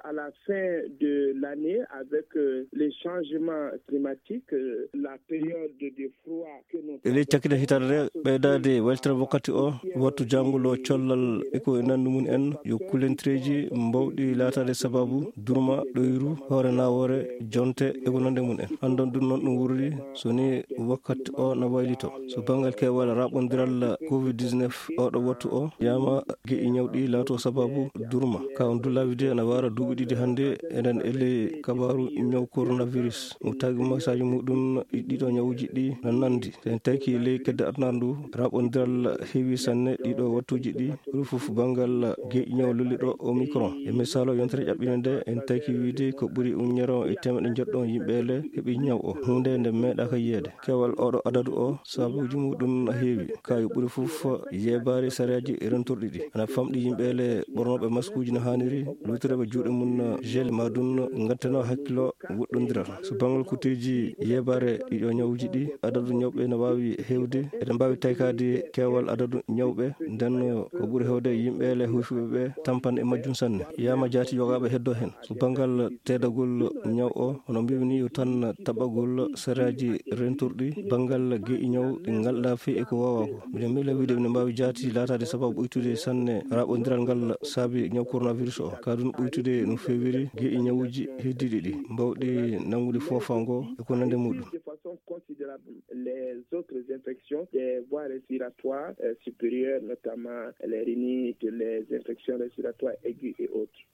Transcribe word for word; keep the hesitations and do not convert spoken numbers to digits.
à la fin de l'année avec euh, les changements climatiques, euh, la période de froid que nous ele cakkide hitarde ɓeydade weltere wakkati o wattu jangulo collal eko e nandu mun en yo kulentireji mbawɗi laatade sababu durma ɗoyru hoore nawore jonte eko nande mun en andon ɗum noon ɗum wurri soni wakkati o no waylito so bangal kewal raɓodiral covid dix-neuf oɗo wattu o yama gueƴi ñawɗi laato sababu durma ka on dullawi de ana wara duuɓi ɗiɗi hannde eɗen ele kabaru ñaw coronavirus mo tagi masaji muɗum ɗiɗo ñawuji ɗi no nandi en taki ley kedde adnar ndu raɓodiral heewi sanne ɗiɗo wattuji ɗi ɗum fof bangal gueƴi ñaw lolliɗo omicron e misal o yontere ƴaɓɓine nde en taki wiide ko ɓuuri uñere e temedde joɗɗo yimɓele heeɓi ñaw o hunde nde meeɗaka yiyede kewal oɗo adadu o sabuji muɗum heewi kayo ɓuuri fof yebare sariyaji rentorɗi ɗi ana famɗi yimɓele ɓornoɓe masque uji no hanniri lutoreɓe juuɗe mum gel madum gattano hakkilo woɗɗodiral so bangal kuteji yebare ɗiɗo ñawuji ɗi adadu ñawɓe no wawi hewde eɗen mbawi taykade kewal adadu ñawɓe nden ko ɓuuri hewde yimɓele huufiɓeɓe tampan e majjum sanne yama jaati yogaɓe heddo hen so bangal tedagol ñaw o hono mbimi yo tan taɓagol sariyaji rentorɗi bangal gueƴi ñaw ɗi galɗa fe eko wawa ko mbiɗen miila wiide ne mbawi jaati latade sababu ɓoytude sanne raɓodiral ngal saabi ñaw coronavirus o kadum ɓoytude no fewiri gueƴi ñawuji heddiɗi ɗi mbawɗi nangude fofango eko nande muɗum. Les autres infections des voies respiratoires euh, supérieures, notamment les rhinites, les infections respiratoires aiguës et autres.